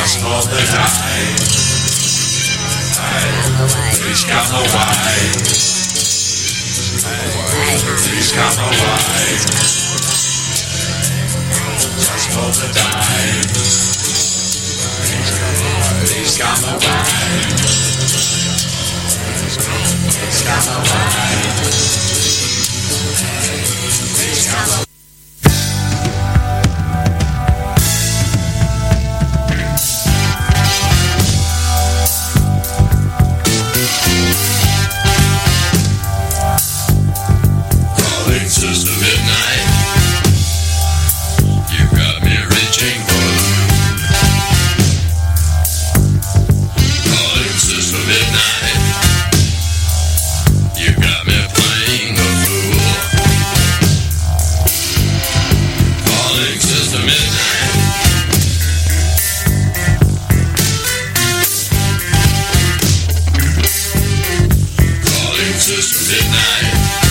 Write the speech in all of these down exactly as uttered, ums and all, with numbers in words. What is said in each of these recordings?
just for the night. Please come away. Please come away. Just for the night. Please come away. Please come away. Please come away. Sister Midnight, you got me reaching for the moon. Calling Sister Midnight, you got me playing a fool. Calling Sister Midnight. Calling Sister Midnight.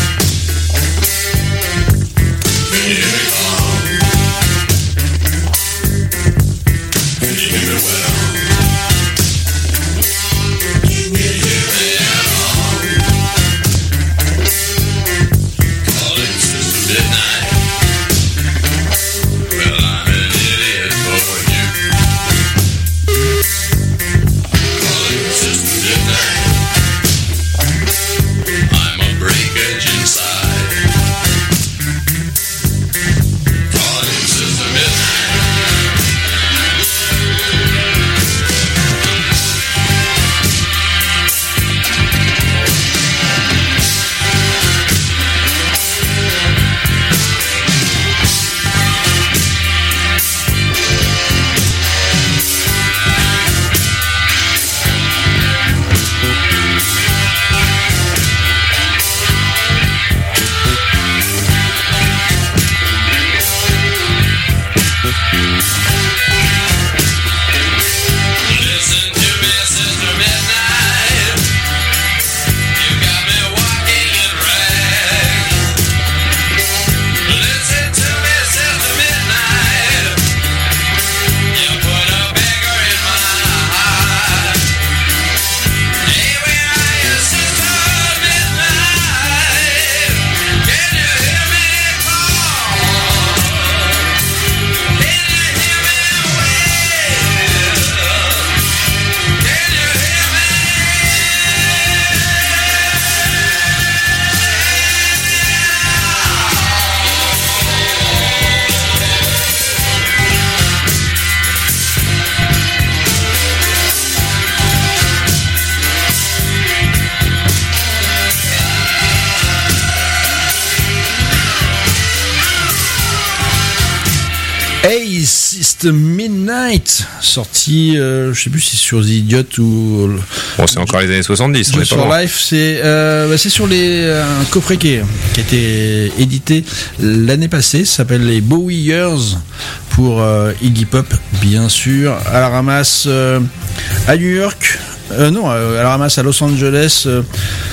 Midnight, sorti, euh, je sais plus si c'est sur The Idiot ou. Bon, c'est encore les années soixante-dix. Just for Life, c'est, euh, bah, c'est sur les euh, un coffret qui, est, qui a été édité l'année passée. Ça s'appelle les Bowie Years pour euh, Iggy Pop, bien sûr. À la ramasse euh, à New York, euh, non, à la ramasse à Los Angeles. Euh,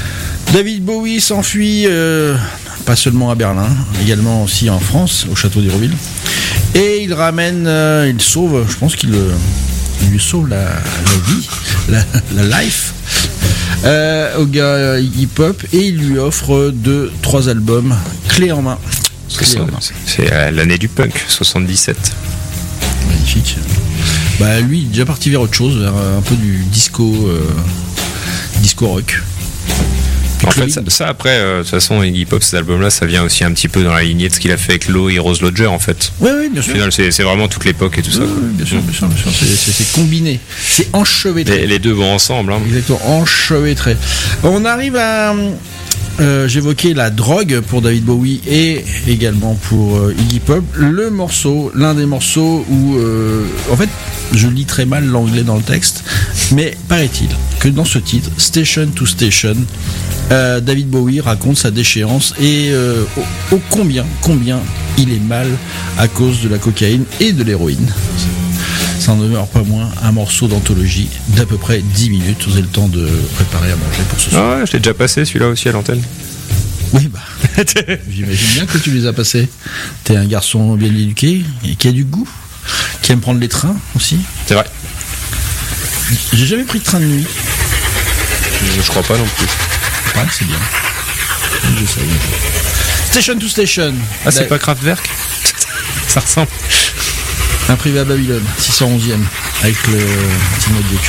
David Bowie s'enfuit, euh, pas seulement à Berlin, également aussi en France, au château d'Hérouville. Et il ramène, euh, il sauve, je pense qu'il euh, il lui sauve la, la vie, la, la life, euh, au gars Iggy Pop, et il lui offre deux, trois albums clés en main. Clés en main. C'est euh, l'année du punk, soixante-dix-sept. Magnifique. Bah lui, il est déjà parti vers autre chose, vers un peu du disco, euh, disco rock. En fait, ça, ça après, euh, de toute façon, Iggy Pop, cet album-là, ça vient aussi un petit peu dans la lignée de ce qu'il a fait avec Low et Rose Lodger, en fait. Oui, oui, bien sûr. Au final, c'est, c'est vraiment toute l'époque et tout oui, ça. Oui, bien sûr, bien sûr, bien sûr. C'est, c'est, c'est combiné, c'est enchevêtré. Les, les deux vont ensemble. Hein. Exactement, enchevêtré. On arrive à. Euh, j'évoquais la drogue pour David Bowie et également pour euh, Iggy Pop. Le morceau, l'un des morceaux où, euh, en fait, je lis très mal l'anglais dans le texte, mais paraît-il que dans ce titre, Station to Station, euh, David Bowie raconte sa déchéance et euh, au, au combien, combien il est mal à cause de la cocaïne et de l'héroïne. Ça n'en demeure pas moins un morceau d'anthologie d'à peu près dix minutes. Vous avez le temps de préparer à manger pour ce soir. Ah ouais, je l'ai déjà passé celui-là aussi à l'antenne. Oui, bah, j'imagine bien que tu les as passés. T'es un garçon bien éduqué et qui a du goût, qui aime prendre les trains aussi. C'est vrai. J'ai jamais pris de train de nuit. Je, je crois pas non plus. Ouais, c'est bien. J'essaye. Station to Station. Ah, c'est La- pas Kraftwerk. Ça ressemble. Un privé à Babylone, six cent onzième, avec le petit notebook.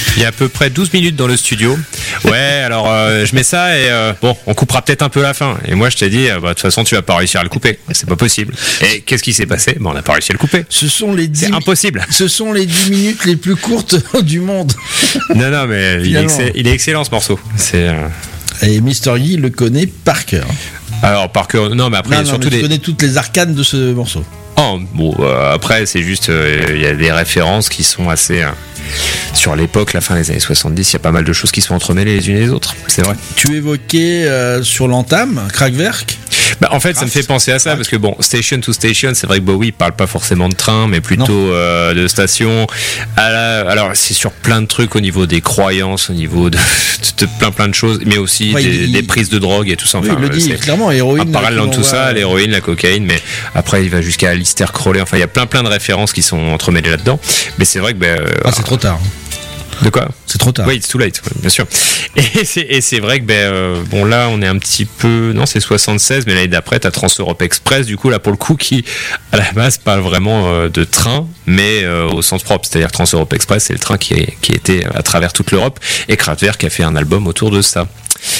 Il y a à peu près douze minutes dans le studio. Ouais, alors euh, je mets ça et euh, bon, on coupera peut-être un peu la fin. Et moi je t'ai dit, euh, bah, de toute façon tu vas pas réussir à le couper. C'est pas possible. Et qu'est-ce qui s'est passé? Bah, on n'a pas réussi à le couper. Ce sont les dix C'est impossible. Ce sont les dix minutes les plus courtes du monde. Non, non, mais il est, excell- il est excellent ce morceau. C'est. Euh... Et mister Guy le connaît par cœur. Alors par cœur, non, mais après Non, il y a non, surtout mais tu des. connais toutes les arcanes de ce morceau. Oh, bon, euh, après c'est juste, euh, il y a des références qui sont assez. Euh, sur l'époque, la fin des années soixante-dix, il y a pas mal de choses qui sont entremêlées les unes et les autres. C'est vrai. Tu évoquais euh, sur l'entame, Kraftwerk. Bah, en fait, ça me fait penser à ça parce que bon, station to station, c'est vrai que Bowie parle pas forcément de train, mais plutôt euh, de station. À la, alors, c'est sur plein de trucs au niveau des croyances, au niveau de, de plein plein de choses, mais aussi Ouais, des, il- des prises de drogue et tout ça. Oui, Enfin, il le dit c'est clairement, héroïne. en parallèle là, dans qu'on tout voit, ça, euh, l'héroïne, la cocaïne, mais après il va jusqu'à Aleister Crowley. Enfin, il y a plein plein de références qui sont entremêlées là-dedans. Mais c'est vrai que ben, euh, Ah, c'est trop tard. de quoi? C'est trop tard. Oui, it's too late, ouais, bien sûr. Et c'est, et c'est vrai que, ben, euh, bon, là, on est un petit peu. Non, c'est soixante-seize, mais l'année d'après, t'as Trans-Europe Express, du coup, là, pour le coup, qui, à la base, parle vraiment euh, de train, mais euh, au sens propre. C'est-à-dire, Trans-Europe Express, c'est le train qui, est, qui était à travers toute l'Europe, et Kraftwerk a fait un album autour de ça.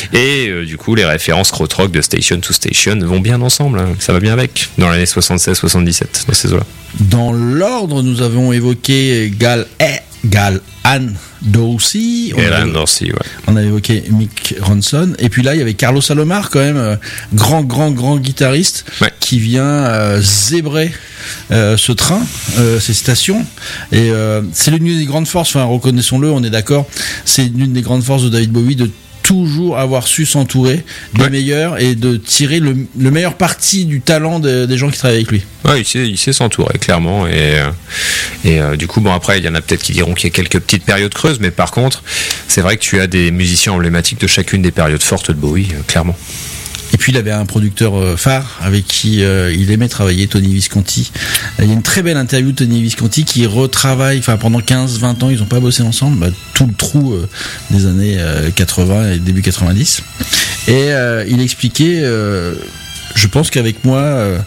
Et euh, du coup, les références krautrock de Station to Station vont bien ensemble, hein. Ça va bien avec, dans l'année soixante-seize soixante-dix-sept, dans ces eaux-là. Dans l'ordre, nous avons évoqué Gal, eh, Gal Ann Dorsey. On Et a- Alan Dorsey, ouais. On a évoqué Mick Ronson. Et puis là, il y avait Carlos Alomar, quand même, euh, grand, grand, grand guitariste, Ouais. qui vient euh, zébrer euh, ce train, euh, ces stations. Et euh, c'est l'une des grandes forces, enfin, reconnaissons-le, on est d'accord, c'est l'une des grandes forces de David Bowie de toujours avoir su s'entourer des Ouais. meilleurs et de tirer le, le meilleur parti du talent de- des gens qui travaillent avec lui. Ouais, il sait, il sait s'entourer, clairement. Et, euh, et euh, du coup, bon, après, il y en a peut-être qui diront qu'il y a quelques petites périodes creuses, mais par contre, c'est vrai que tu as des musiciens emblématiques de chacune des périodes fortes de Bowie, euh, clairement. Et puis il avait un producteur euh, phare avec qui euh, il aimait travailler, Tony Visconti. Euh, Il y a une très belle interview de Tony Visconti qui retravaille, enfin pendant quinze vingt ans ils n'ont pas bossé ensemble, bah, tout le trou euh, des années euh, quatre-vingts et début quatre-vingt-dix. Et euh, il expliquait, euh, je pense qu'avec moi, euh,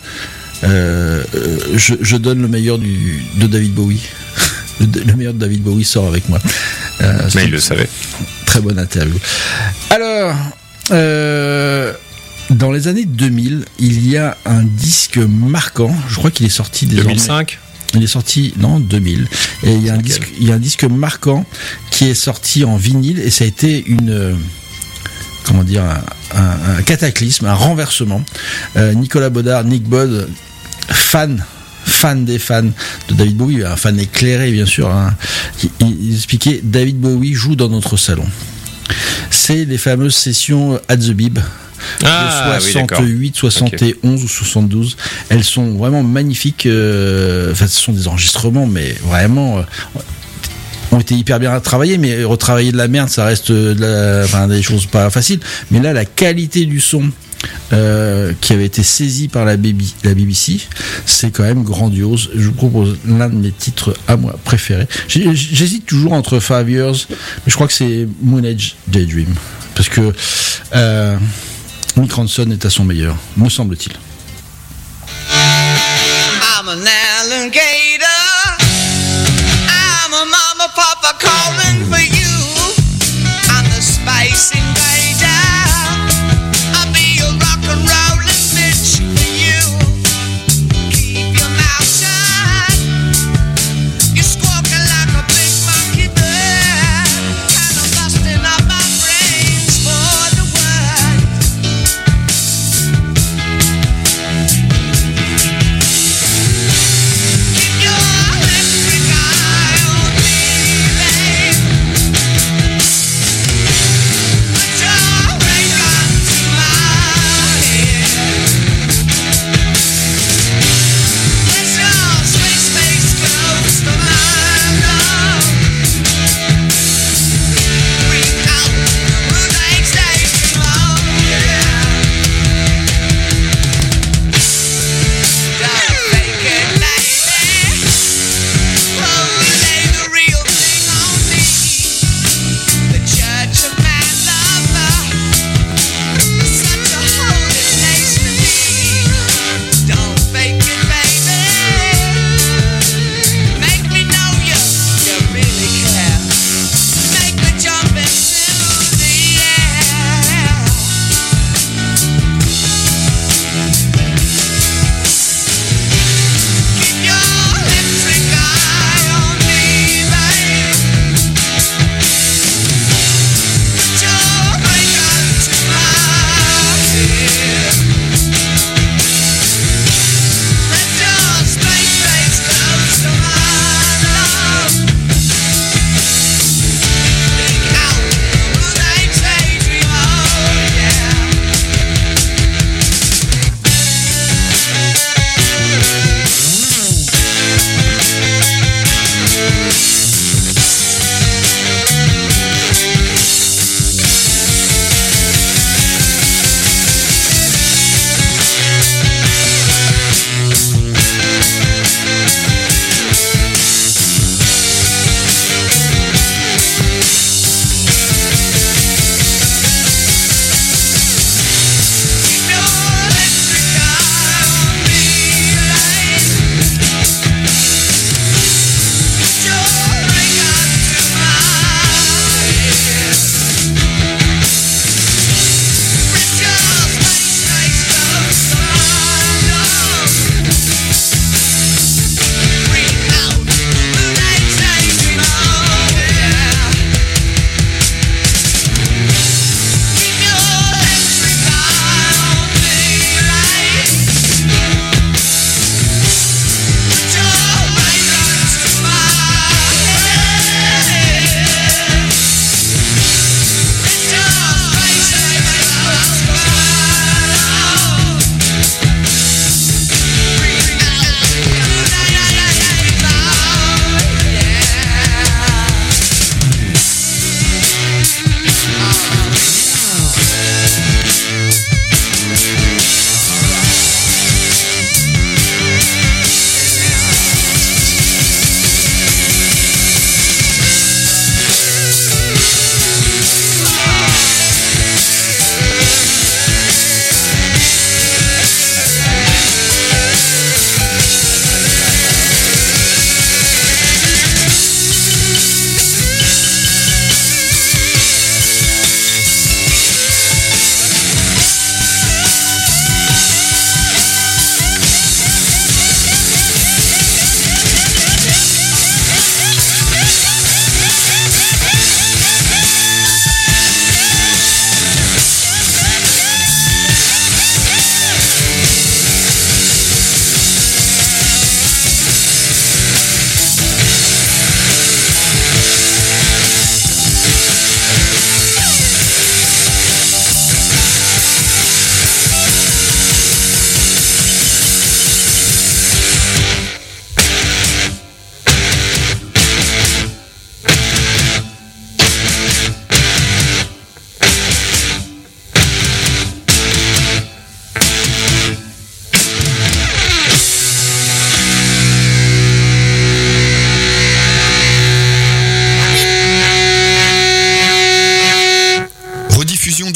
euh, je, je donne le meilleur du, de David Bowie. Le, le meilleur de David Bowie sort avec moi. Euh, c'est Mais il une le savait. Très bonne interview. Alors... Euh, dans les années deux mille, il y a un disque marquant. Je crois qu'il est sorti deux désormais. mille cinq Il est sorti non deux mille. Et il y a un C'est disque, il y a un disque marquant qui est sorti en vinyle et ça a été une euh, comment dire un, un- un cataclysme, un renversement. Euh, Nicolas Baudard, Nick Bod, fan. fan des fans de David Bowie, un fan éclairé bien sûr, hein, qui- il expliquait David Bowie joue dans notre salon. C'est les fameuses sessions At the Bib. Ah, de oui, d'accord. soixante-huit, soixante-onze ou soixante-douze. Elles sont vraiment magnifiques. euh, Enfin, ce sont des enregistrements, mais vraiment euh, ont été hyper bien travaillés. Mais retravailler de la merde, ça reste de la, enfin, des choses pas faciles. Mais là, la qualité du son euh, qui avait été saisie par la, B B, la B B C, c'est quand même grandiose. Je vous propose l'un de mes titres à moi préférés. J'ai- J'hésite toujours entre Five Years, mais je crois que c'est Moon Age Daydream. Parce que euh, Mick Ronson est à son meilleur, me semble-t-il. I'm an alligator. I'm a mama papa calling for you. I'm the space invader. I'll be a rock and rollin' bitch for you. Keep your mouth shut. You're squawking like a big monkey bird. And I'm busting up my brains for the word. Keep your electric eye on me, baby.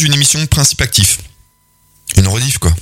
d'une émission de Principe Actif. Une rediff, quoi.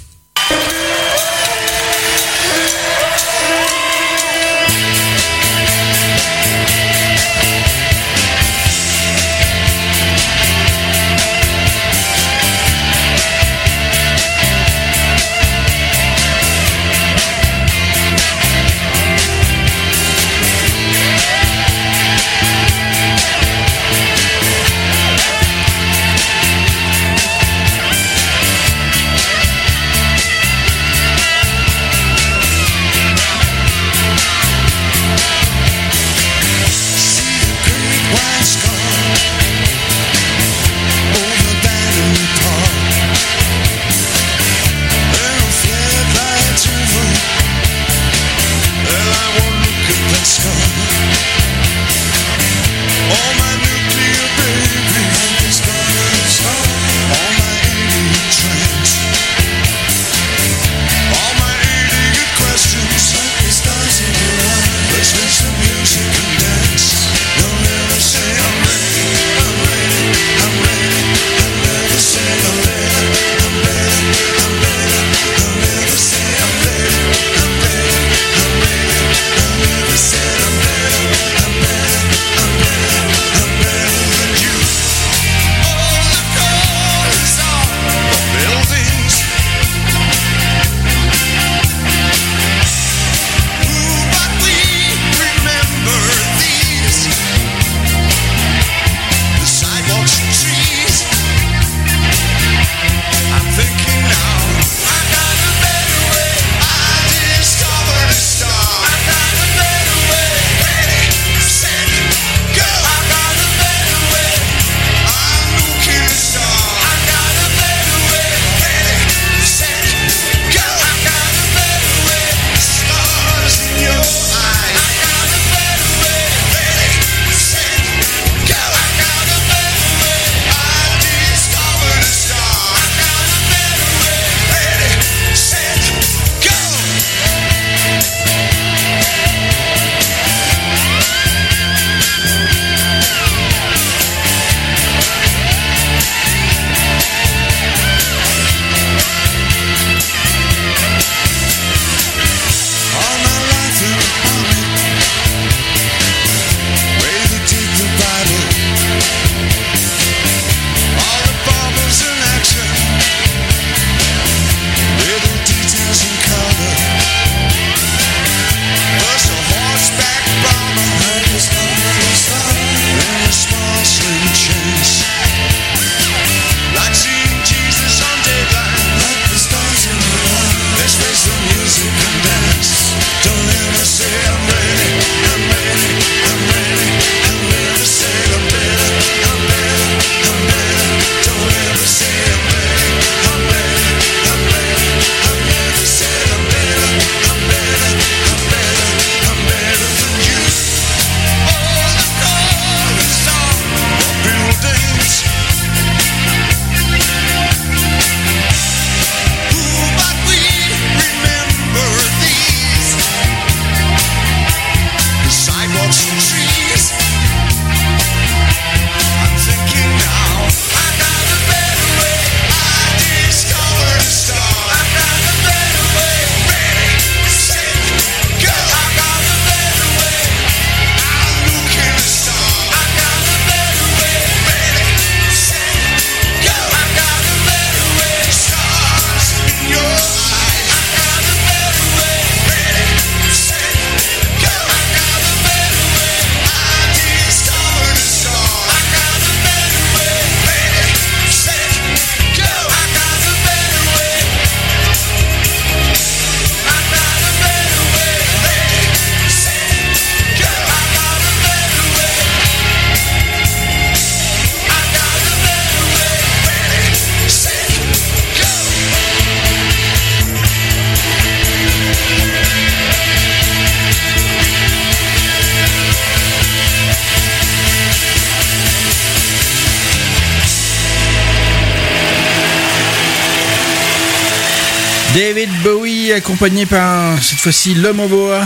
David Bowie, accompagné par, cette fois-ci, l'homme au boa,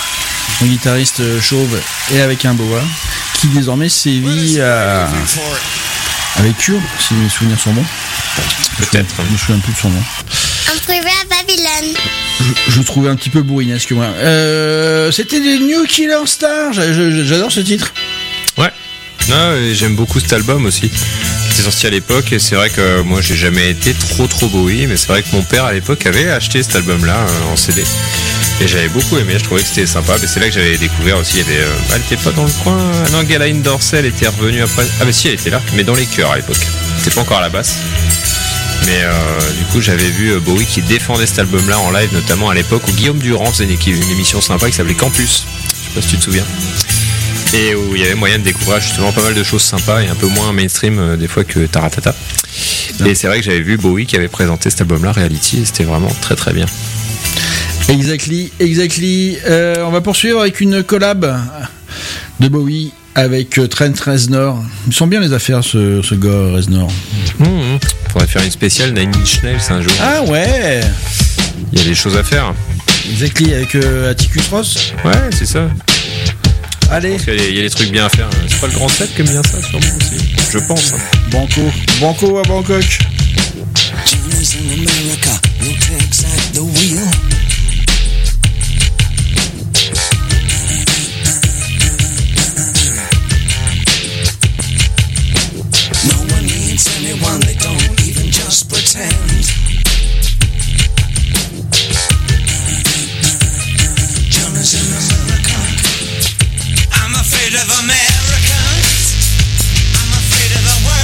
un guitariste chauve et avec un boa, qui désormais sévit à... avec Cure, si mes souvenirs sont bons. Peut-être. Je me souviens plus de son nom. Un privé à Babylone. Je, je le trouvais un petit peu bourrinesque moi. Euh, c'était des New Killer Stars. Je- je- J'adore ce titre. Ouais. Non, et j'aime beaucoup cet album aussi. Qui était sorti à l'époque, et c'est vrai que moi j'ai jamais été trop trop Bowie, mais c'est vrai que mon père à l'époque avait acheté cet album-là euh, en C D. Et j'avais beaucoup aimé, je trouvais que c'était sympa. Mais c'est là que j'avais découvert aussi. Il y avait, euh, elle était pas dans le coin. Ah non, Galaine Dorsey, elle était revenue après. Ah bah si, elle était là, mais dans les chœurs à l'époque. C'était pas encore à la basse. Mais euh, du coup, j'avais vu euh, Bowie qui défendait cet album-là en live, notamment à l'époque où Guillaume Durand faisait une, une émission sympa qui s'appelait Campus. Je sais pas si tu te souviens. Et où il y avait moyen de découvrir justement pas mal de choses sympas et un peu moins mainstream euh, des fois que Taratata. Et c'est vrai que j'avais vu Bowie qui avait présenté cet album-là, Reality, et c'était vraiment très très bien. Exactly, exactly. Euh, on va poursuivre avec une collab de Bowie avec euh, Trent Reznor. Ils sont bien les affaires, ce, ce gars Reznor. Mmh, mmh. Faudrait faire une spéciale Nine Inch Nails un jour. Ah ouais. Il y a des choses à faire. Exactly avec euh, Atticus Ross. Ouais, c'est ça. Allez, Parce qu'il y a des- il y a des trucs bien à faire. C'est pas le grand set qui aime bien ça, sûrement aussi. Je pense. hein. Banco, Banco à Bangkok. Journeys in America, no tax at the wheel.